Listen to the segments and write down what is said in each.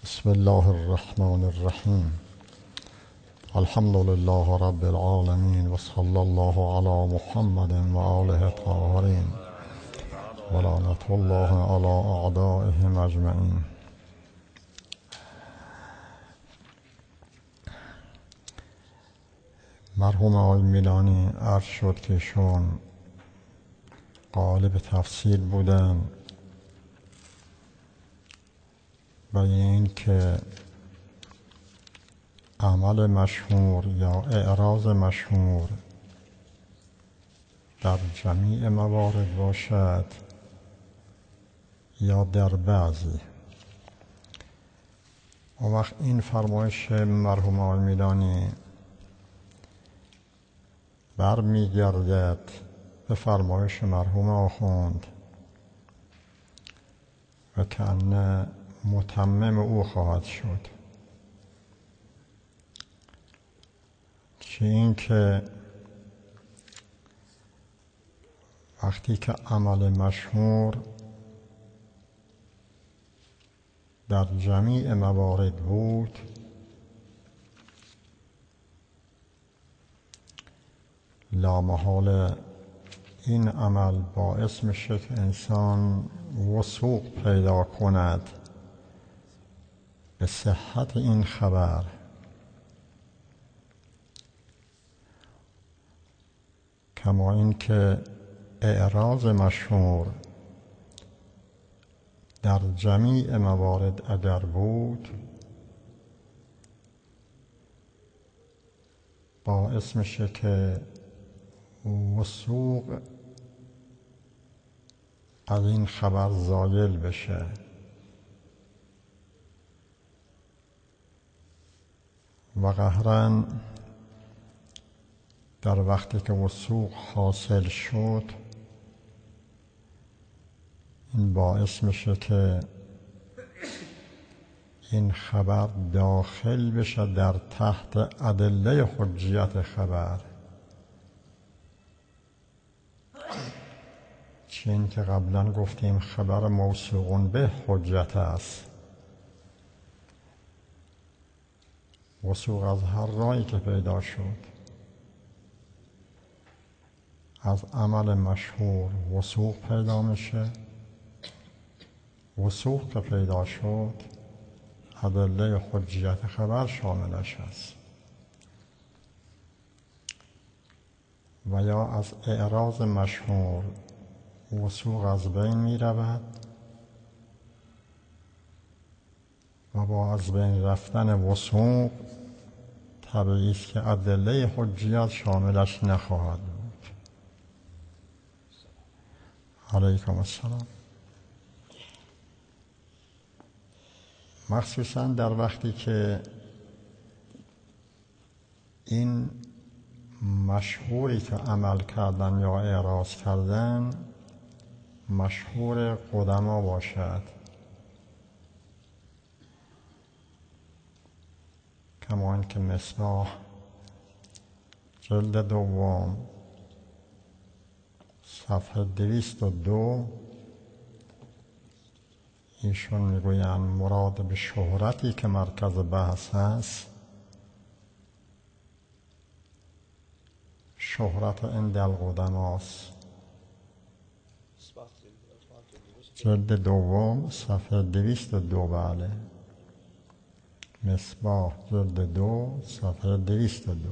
بسم الله الرحمن الرحیم. الحمد لله رب العالمین و صلی الله علی محمد و آله الطاهرین و لعنت الله علی اعدائهم اجمعین. مرحوم آقای میلانی عرض شد که ایشون قالب تفسیر بودن و این که عمل مشهور یا اعراض مشهور در جمیع موارد باشد یا در بعضی. اون وقت این فرمایش مرحوم آقای میلانی برمیگردد به فرمایش مرحوم آخوند و کأنه متمم او خواهد شد، که این که وقتی که عمل مشهور در جمیع موارد بود، لامحال این عمل باعث میشه که انسان وثوق پیدا کند به صحت این خبر، کما این که اعراض مشهور در جمیع موارد اگر بود باعث میشه که وثوق از این خبر زایل بشه و قهراً در وقتی که وثوق حاصل شد این باعث میشه که این خبر داخل بشه در تحت ادله حجیت خبر، چون که قبلا گفتیم خبر موثوق به حجت است. وثوق از هر راهی که پیدا شد، از عمل مشهور وثوق پیدا میشه، وثوق که پیدا شد ادله حجیت خبر شاملش است، و یا از اعراض مشهور وثوق از بین می رود و با از بین رفتن وثوق طبیعی است که ادله حجیت شاملش نخواهد بود. علیکم السلام. مخصوصا در وقتی که این مشهوری که عمل کردن یا اعراض کردن مشهور قدما باشد، کما اینکه مصباح جلد دوم صفحه 202 ایشون میگویند مراد به شهرتی که مرکز بحث هست شهرت عند القدماست. جلد دوم صفحه 202. بله، مصباح جلد 2 صفحه 202.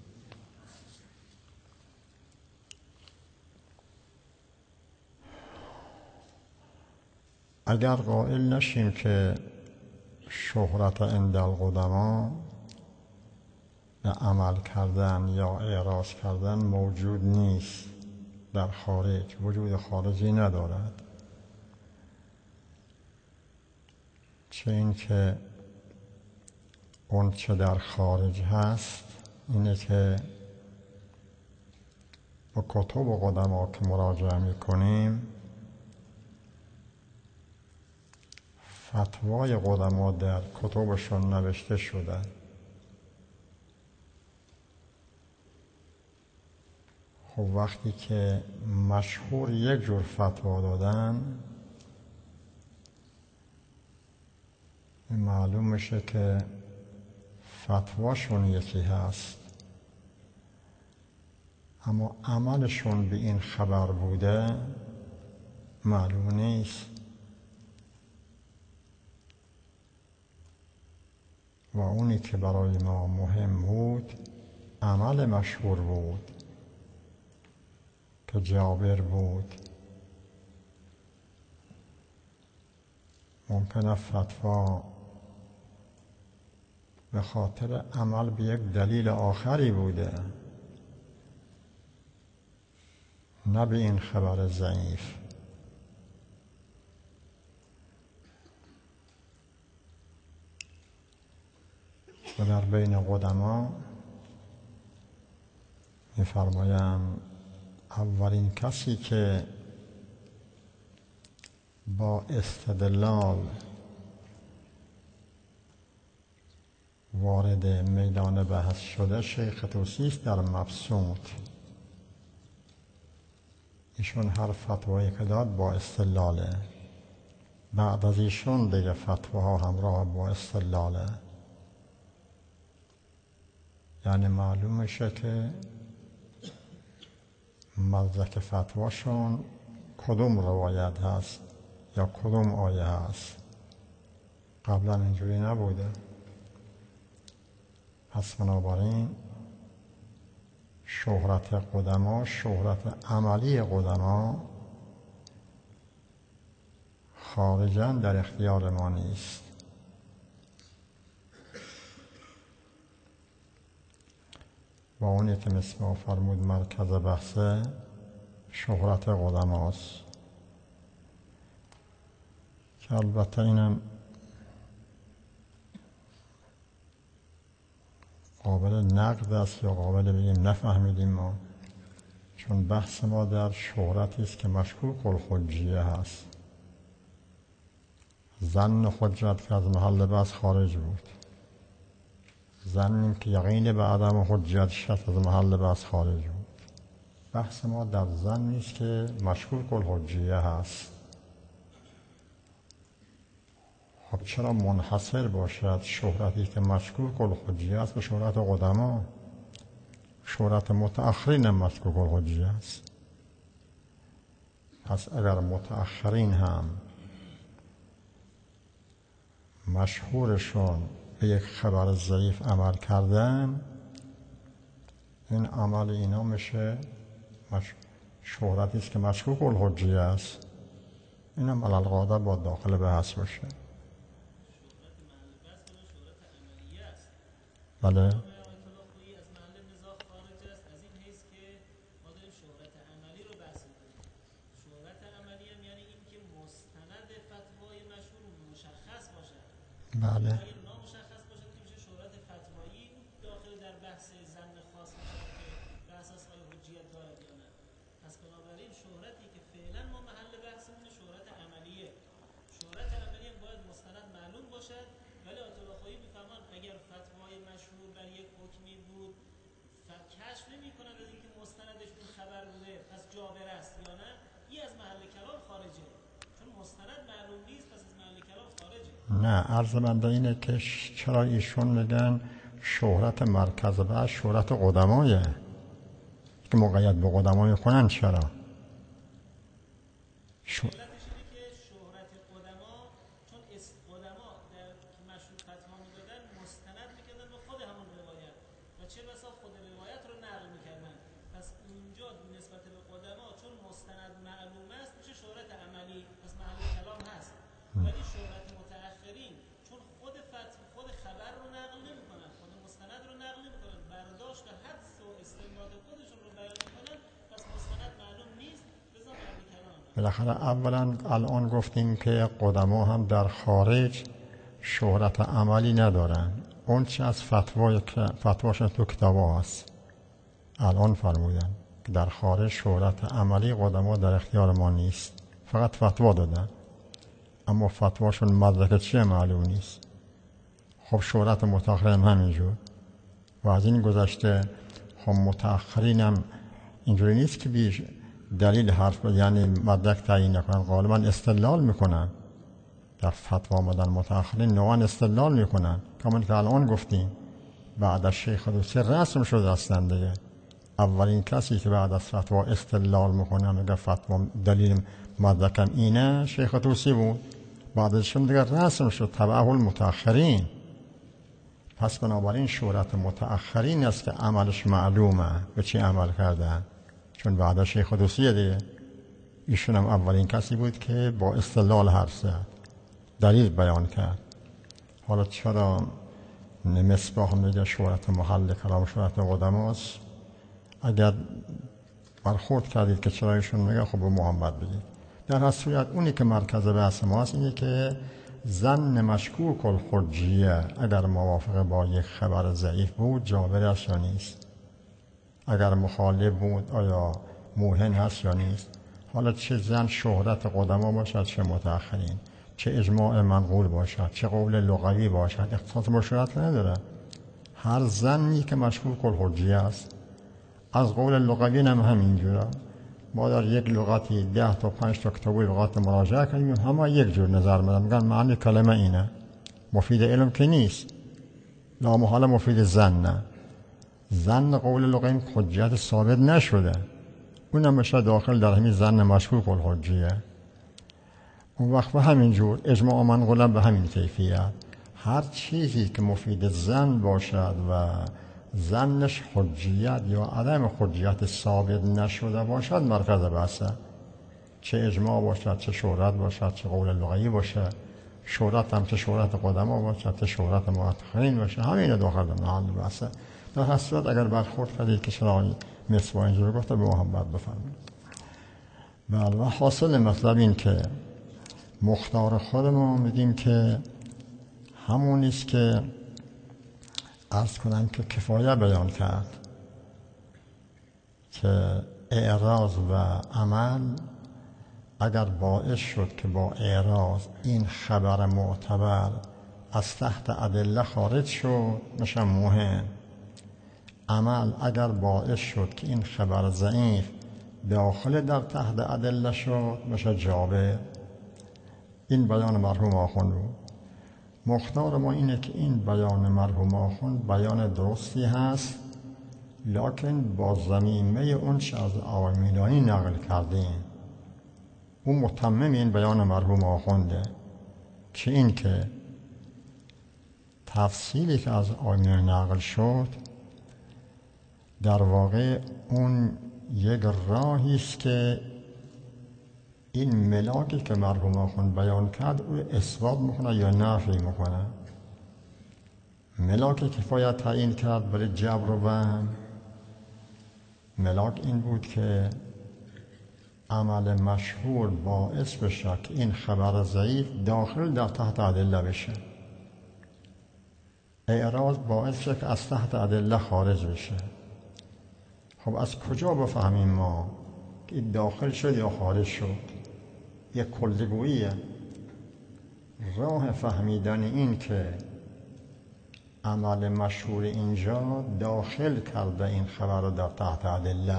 اگر قائل نشیم که شهرت عند القدما به عمل کردن یا اعراض کردن موجود نیست، در خارج وجود خارجی ندارد، چه این که اون چه در خارج هست اینه که با کتب قدما که مراجعه میکنیم فتوای قدما در کتبشون نوشته شده. خب وقتی که مشهور یک جور فتوا دادن معلوم میشه که فتواشون یکی هست، اما عملشون به این خبر بوده معلوم نیست. و اونی که برای ما مهم بود عمل مشهور بود که جابر بود. ممکنه فتوا به خاطر عمل به یک دلیل آخری بوده، نه به این خبر ضعیف. و در بین قدما می‌فرمایند اولین کسی که با استدلال وارد میدان بحث شده شیخ طوسی است در مبسوط. ایشون هر فتوایی که داد با استدلاله، بعد از ایشون دیگه فتواها همراه با استدلاله. یعنی معلوم میشه که مدرک فتواشون کدوم روایت هست یا کدوم آیه هست. قبلا اینجوری نبوده. پس بنابراین شهرت قدما، شهرت عملی قدما خارجاً در اختیار ما نیست. و اونی که مثل فرمود مرکز بحثه شهرت قدماست، که البته اینم قابل نقد است یا قابل بگیم نفهمیدیم ما، چون بحث ما در شهرتی است که مشکوک الحجیه هست. ظن حجت که از محل بحث خارج بود، ظنیم که یقین به عدم حجت شد از محل بحث خارج بود. بحث ما در ظن نیست که مشکوک الحجیه هست. خب چرا منحصر باشد شهرتی که مشکوک الحجیه است به شهرت قدما؟ شهرت متأخرین هم مشکوک الحجیه است. پس اگر متأخرین هم مشهورشون به یک خبر ضعیف عمل کردن، این عمل اینا میشه شهرتی است که مشکوک الحجیه است. این هم علالقاعده با داخل بحث باشه. بله. بله. نامشخص باشه که میشه شهرت فتوایی داخل در بحث ظن خاص باشه که به اساس حجیت دارد یا نه. پس بنابراین شهرتی که فعلا ما محل بحثمون شهرت عملیه. شهرت عملیه باید مستند معلوم باشد، ولی آیت الله خویی میفهمن اگر فتوای مشهور بر یک حکمی بود کشف نمی‌کنن از اینکه مستندش اون خبر بوده پس جابر است یا نه، این از محل کلام خارجه. چون مستند معلوم نیست پس از محل کلام خارجه. نه، عرض من اینه که چرا ایشون میگن شهرت مرکز بحث شهرت قدمایه که مقید به قدمای کنن؟ چرا؟ علتش اینه که شهرت قدما، چون قدما در که مشهور فتوا میدادن مستند میکردن به خود همون روایت و چه بسا خود روایت رو نقل میکردن. پس اونجا نسبت به قدما چون مستند معلوم است میشه شهرت عملی، پس محل کلام هست. ولی شهرت متأخرین چون خود خبر رو نقل نمیکنن، خود مستند رو نقل نمیکنن، برداشت و حدس و استنباط خودشون رو بیان میکنن، پس مستند معلوم نیست، لذا محل کلام. بالاخره اولا الان گفتیم که قدما هم در خارج شهرت عملی ندارن. اون چه از فتواشون تو کتابا هست. الان فرمودن که در خارج شهرت عملی قدما در اختیار ما نیست، فقط فتوا دادن، اما فتواشون مدرک چیه معلوم نیست. خب شهرت متأخرین همینجور. و از این گذشته خب متأخرین هم اینجوری نیست که بیش دلیل حرف یعنی مدرک تعیین نکنن، غالبا استدلال میکنن. در فتوا آمدن متأخرین نوعا استدلال میکنن، کامل که الان گفتیم بعد از شیخ طوسی رسم شده هستن دیگه. اولین کسی که بعد از فتوا استدلال میکنه میگه فتوا دلیل مدرکم اینه شیخ طوسی بود، بعدشون دیگه رسم شد تبعه المتأخرین. پس بنابراین شهرت متأخرین است که عملش معلومه به چی عمل کردن، چون بعد از شیخ طوسی دیگه ایشون هم اولین کسی بود که با استدلال حرف زد، دلیل بیان کرد. حالا چرا مصباح میگه شهرت محل کلام شهرت قدماست؟ اگر برخورد کردید که چرا ایشون میگه خب به محمد بگید. در هر صورت اونی که مرکز بحث ماست اینه که ظن مشکوک الحجیه اگر موافق با یک خبر ضعیف بود جابر است یا نیست، اگر مخالف بود آیا موهن هست یا نیست. حالا چه ظن شهرت قدما باشد چه متأخرین، چه اجماع منقول باشد چه قول لغوی باشد، اختصاص با شهرت نداره. هر ظنی که مشکوک الحجیه است، از قول لغوی هم همینجوره. ما در یک لغتی 10 تا 5 تا کتاب لغات مراجعه کنیم همه یک جور نظر میدن، میگن معنی کلمه اینه، مفید علم که نیست، لا محاله مفید ظن. ظن قول لغوی حجت ثابت نشده، اونم میشه داخل در همین ظن مشکوک الحجیه. اون وقت به همین جور اجماع منقول به همین کیفیت. هر چیزی که مفید ظن باشد و ظنش حجیت یا عدم حجیت ثابت نشده باشد مرکز بحثه، چه اجماع باشد چه شهرت باشد چه قول لغوی باشد، شهرت هم چه شهرت قدما باشد چه شهرت متأخرین باشد، همین داخل محل بحثه. در هر صورت اگر برخورد کردید که چرا مصباح اینجوری گفته به محمد بفرمایید. بله، و حاصل مطلب این که مختار خودمون میگیم که همون است که عرض کنم که کفایه بیان کرد که اعراض و عمل اگر باعث شد که با اعراض این خبر معتبر از تحت ادله خارج شد میشه موهن، عمل اگر باعث شد که این خبر ضعیف داخل در تحت ادله شد میشه جابر. این بیان مرحوم آخوند بود. مختار ما اینه که این بیان مرحوم آخوند بیان درستی هست، لکن با ضمیمه اون چه از آقای میلانی نقل کردیم. اون متمم این بیان مرحوم آخونده که این که تفصیلی که از آقای میلانی نقل شد در واقع اون یک راهی است که این ملاکی که مرحوم آخوند بیان کرد او اثبات میکنه یا نفی میکنه. ملاک کفایت تعیین کرد برای جبر و وهم، ملاک این بود که عمل مشهور باعث بشه که این خبر ضعیف داخل در تحت ادله بشه، اعراض باعث بشه که از تحت ادله خارج بشه. خب از کجا بفهمیم ما که این داخل شد یا خارج شد؟ یک کلگوییه. راه فهمیدن این که عمل مشهور اینجا داخل کرده این خبر رو در تحت ادله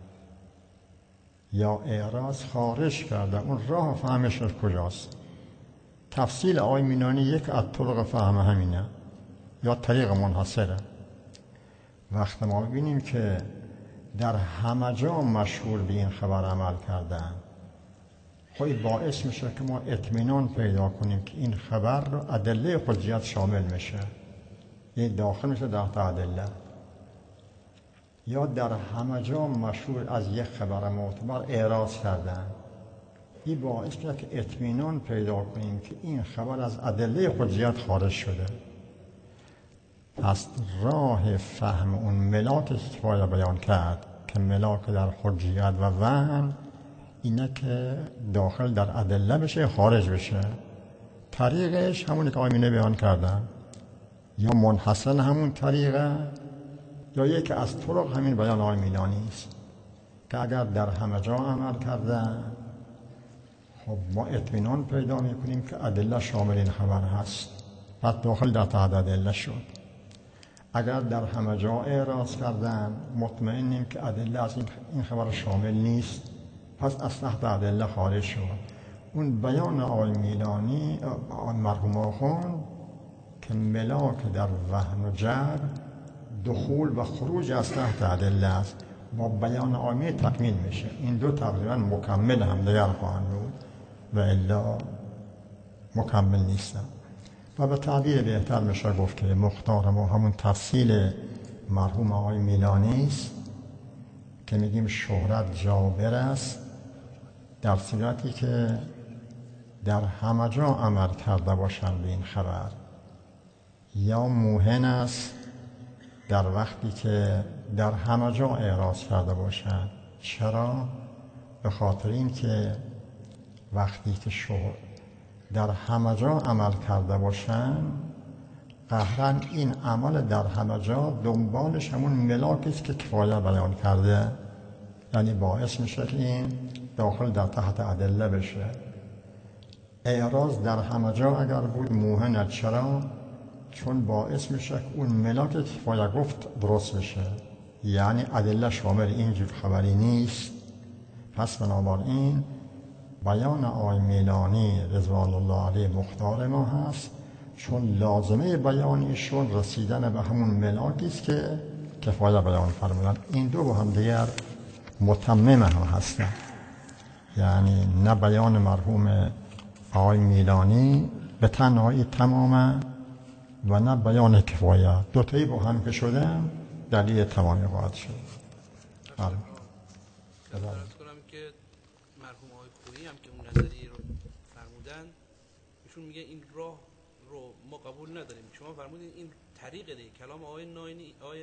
یا اعراض خارج کرده، اون راه فهمش کجاست؟ تفصیل آقای مینانی یک از طرق فهم همینه یا طریق منحصره. وقت ما ببینیم که در همه جا مشهور به این خبر عمل کردن، خب باعث میشه که ما اطمینان پیدا کنیم که این خبر رو ادله حجیت شامل میشه، یه داخل میشه در ادله. یا در همه جا مشهور از یک خبر معتبر اعراض کردن، این باعث میشه که اطمینان پیدا کنیم که این خبر از ادله حجیت خارج شده. پس راه فهم اون ملاک که باید بیان کرد که ملاک در حجیت و وهم اینه که داخل در ادله بشه خارج بشه. طریقش همونی که آمینه بیان کردن، یا منحصر همون طریقه یا یکی از طرق همین بیان آقای میلانی است که اگر در همه جا عمل کردن خب ما اطمینان پیدا میکنیم که ادله شامل این خبر هست، پس داخل در تحت ادله شد. اگر در همه جا اعراض کردن مطمئنیم که ادله از این خبر شامل نیست، پس از تحت ادله خارج شد. اون بیان آقای میلانی مرحوم آخوند که ملاک در وهن و جر دخول و خروج از تحت ادله است، با بیان آقای تکمیل میشه. این دو تقریبا مکمل هم دیگر خواهند بود و الا مکمل نیستن. و به تعبیر بهتر میشه گفت که مختار ما همون تفصیل مرحوم آقای میلانی است که میگیم شهرت جابر است در صورتی که در همه جا عمل کرده باشند به این خبر، یا موهن است در وقتی که در همه جا اعراض کرده باشند. چرا؟ به خاطر این که وقتی که در همه جا عمل کرده باشند، قهرن این عمل در همه جا دنبالش همون ملاکی است که کفایه بیان کرده، یعنی باعث میشه که این داخل در تحت ادله بشه. اعراض در همه جا اگر بود موهن، چرا؟ چون باعث میشه که اون ملاک کفایه گفت درست بشه، یعنی ادله شامل اینجور خبری نیست. پس بنابراین بیان آقای میلانی رضوان الله علیه مختار ما هست، چون لازمه بیان ایشون رسیدن به همون ملاکی است که کفایه بیان فرمودن. این دو با هم دیگر متمم هم هستن، یعنی نه بیان مرحوم آقای میلانی به تنهایی تمامه و نه بیان کفایه، دوتایی با هم که شده دلیل تمامی خواهد شد. عرض کنم که مرحوم آقای خویی هم که اون نظریه رو فرمودن، ایشون میگه این راه رو ما قبول نداریم. شما فرمودین این طریق دیگه، کلام آقای ناینی آقای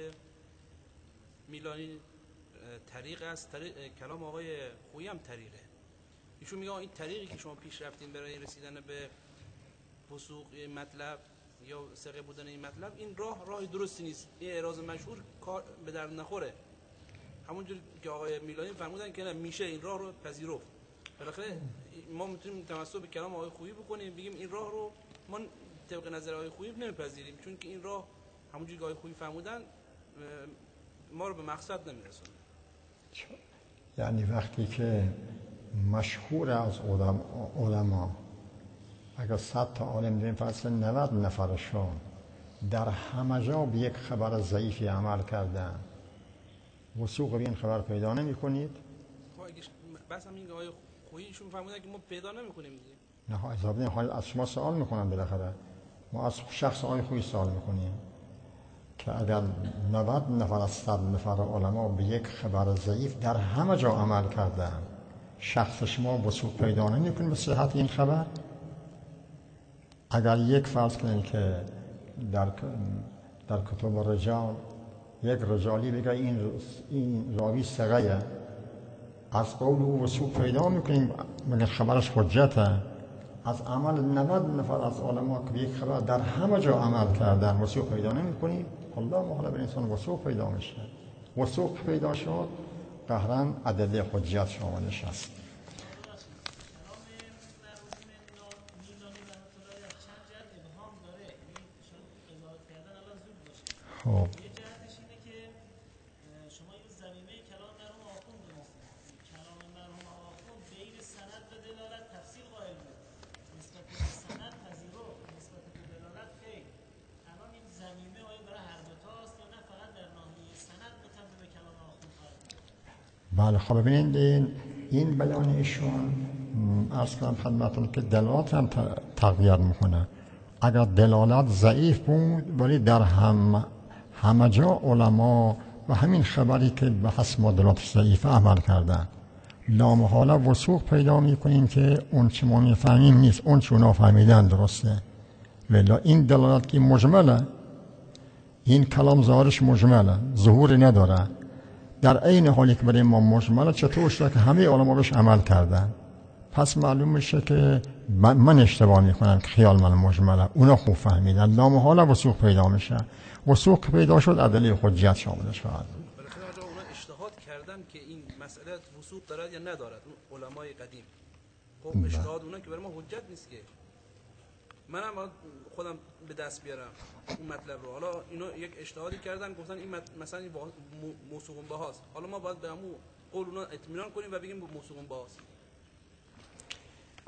میلانی طریق است، کلام آقای خویی هم طریقه. ایشون میگه این طریقی که شما پیش رفتین برای رسیدن به وثوق مطلب یا ثقه بودن این مطلب، این راه درستی نیست، این اعراض مشهور کار به درد نخوره. همونجور که آقای میلانی فرمودن که نه، میشه این راه رو پذیرفت. بالاخره ما میتونیم تمسک به کلام آقای خویی بکنیم، بگیم این راه رو ما طبق نظر آقای خویی نمیپذیریم، چون که این راه همونجوری که آقای خویی فرمودن ما رو به مقصد نمیرسونه. یعنی وقتی که مشهور از علما اگر 100 تا عالم داریم، فاصله 90 نفرشون در همه جا به یک خبر ضعیفی عمل کردن، وثوق به این خبر پیدا نمی کنید؟ بس هم این آقای خوییشون فرمودن که ما پیدا نمی کنیم دیگه. نه، حسابی حال از شما سوال میکنم، بالاخره ما از شخص آقای خویی سوال میکنیم که اگر 90 نفر از 100 نفر علما به یک خبر ضعیف در همه جا عمل کردن، شخص شما وثوق پیدا نمی کنید به صحت این خبر؟ اگر یک فرض کنید که در کتب رجال یک رجالی بگه این راوی ثقه، از قول او وثوق پیدا میکنیم، مگر خبرش حجته؟ از عمل 90 نفر از علما که یک خبر در همه جا عمل کردن وثوق پیدا نمیکنیم؟ الله محاله به انسان وثوق پیدا میشه. وثوق پیدا شد، قهرن ادله حجت شاملش است. خب یه جهتش اینه که شما این زمینه کلام مرحوم آخوند گفتید، کلام مرحوم آخوند بین سند و دلالت تفسیر قائل بود، نسبت به سند پذیرفت، نسبت به دلالت خیر. الان این زمینه آیا برای هر دو تاست یا نه فقط در ناحیه سند مطابق به کلام آخوند قائل بود؟ بله، خب ببینید این بیان ایشون عرض کنم خدمتتون که دلالت هم تغییر میکنه. اگر دلالت ضعیف بود ولی در همه جا علما و همین خبری که به حسب دلالت ضعیف عمل کردن، لامحاله وثوق پیدا میکنیم که اون چه ما میفهمیم نیست، اون چه اونا فهمیدن درسته. ولی این دلالت که مجمله، این کلام ظاهرش مجمله، ظهور نداره، در عین حالی که برای ما مجمله، چطور شده که همه علما بهش عمل کردن؟ پس معلوم میشه که من اشتباه میکنم که خیال من مجمله، اونا خوب فهمیدن، لامحاله وثوق پیدا میشه. وثوق پیدا شد، ادله حجت شاملش خواهد بود. بالاخره اونا اجتهاد کردن که این مسئله وثوق دارد یا ندارد، اون علمای قدیم. خب اجتهاد اونا که برای ما حجت نیست که منم خودم به دست بیارم اون مطلب رو. حالا اینا یک اجتهادی کردن، گفتن این مثلا این موثوق بهاست، حالا ما باید به همون قول اونا اطمینان کنیم و بگیم موثوق بهاست.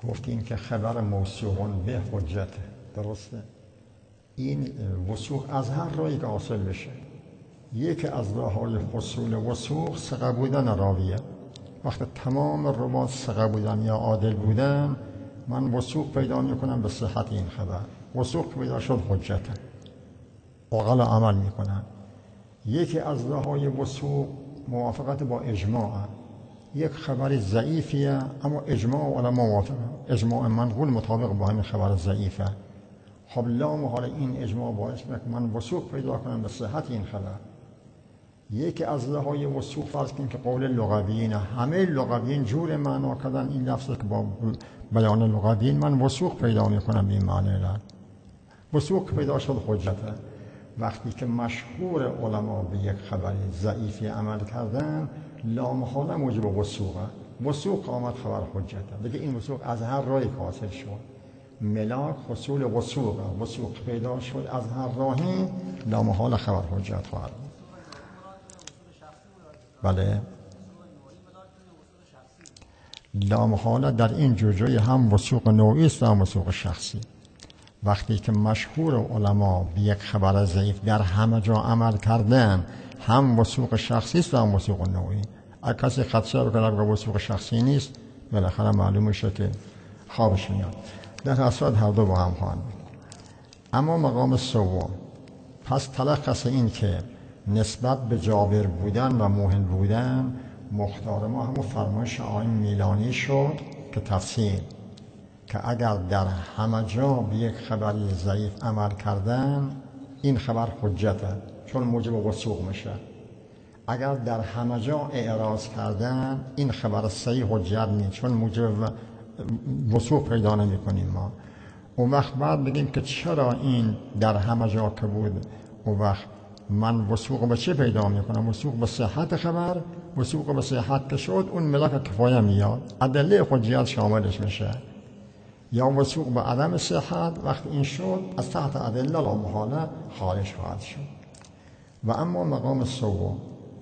گفتیم که خبر موثوق به حجته، درسته؟ این وثوق از هر راهی که حاصل بشه. یکی از راه‌های حصول وثوق ثقه بودن راویه. وقتی تمام روات ثقه بودن یا عادل بودن، من وثوق پیدا میکنم به صحت این خبر. وثوق پیدا شد حجته، عقل عمل میکنن. یکی از راه‌های وثوق موافقت با اجماع. یک خبر ضعیفیه اما اجماع علما موافقه، اجماع منقول مطابق با همین خبر ضعیفه. خب لا محاله این اجماع باعث میشه که من وثوق پیدا کنم به صحت این خبر. یکی از راه‌های وثوق فرض کنیم که قول لغویین، همه لغویین جور معنا کردن این لفظ که با بیان لغویین من وثوق پیدا میکنم به این معنی را. وثوق پیدا شد حجته. وقتی که مشهور علما به یک خبر ضعیفی عمل کردن، لا محاله موجب وثوقه. وثوق آمد خبر حجته. دیگه این وثوق از هر راهی حاصل شد. ملاک حصول وثوقه. وثوق پیدا شد از هر راهی، لا محاله خبر حجت خواهد. بله، لا محاله در این جوجه هم وثوق نوعی است و هم وثوق شخصی. وقتی که مشهور علما به یک خبر ضعیف در همه جا عمل کردن، هم وثوق شخصی است و هم وثوق نوعی. اگر کسی خدشه بکنه که وثوق شخصی نیست، بالاخره معلوم میشه که خوابش میاد. در اصل هر دو با هم خواهند بود. اما مقام سوم، پس تلخص این که نسبت به جابر بودن و موهن بودن، مختار ما همون فرمایش آقای میلانی شد که تفسیر که اگر در همه جا به یک خبری ضعیف عمل کردن، این خبر حجته چون موجب وثوق میشه. اگر در همه جا اعراض کردن، این خبر صحیح حجت نیست چون موجب وثوق پیدا نمی کنیم ما. اون وقت بعد بگیم که چرا این در همه جا که بود، اون وقت من وثوق به چه پیدا میکنم؟ وثوق به صحت خبر. وثوق به صحت که شد، اون ملاک کفایه میاد، ادله حجیت شاملش میشه. یا وثوق به عدم صحت، وقت این شد از تحت ادله لا محاله خارج خواهد شد. و اما مقام سوم،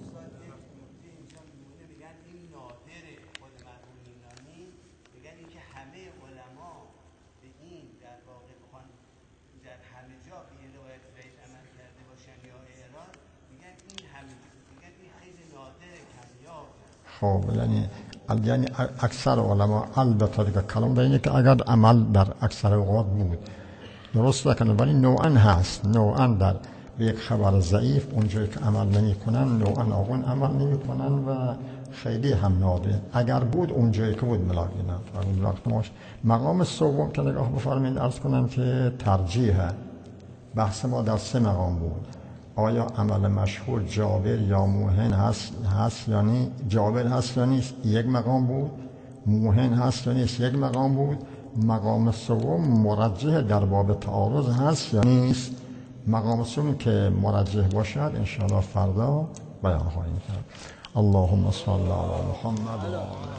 خب یعنی اکثر علما البته دیگه کلام در اینه که اگر عمل در اکثر اوقات بود درست کنه، ولی نوعا هست، نوعا در به یک خبر ضعیف اونجایی که عمل نمی کنن نوعا آقون عمل نمی کنن و خیلی هم نادر. اگر بود اونجایی که بود ملاقی نه. مقام سوم که نگاه بفرمایید عرض کنم که ترجیحه. بحث ما در 3 مقام بود. آیا عمل مشهور جابر یا موهن هست یا نیست؟ جابر هست یا نیست؟ یک مقام بود. موهن هست یا نیست؟ یک مقام بود. مقام سوم مرجح در باب تعارض هست یا نیست؟ مقام سوم که مرجح باشد انشاءالله فردا بیان خواهیم کرد. اللهم صل علی محمد.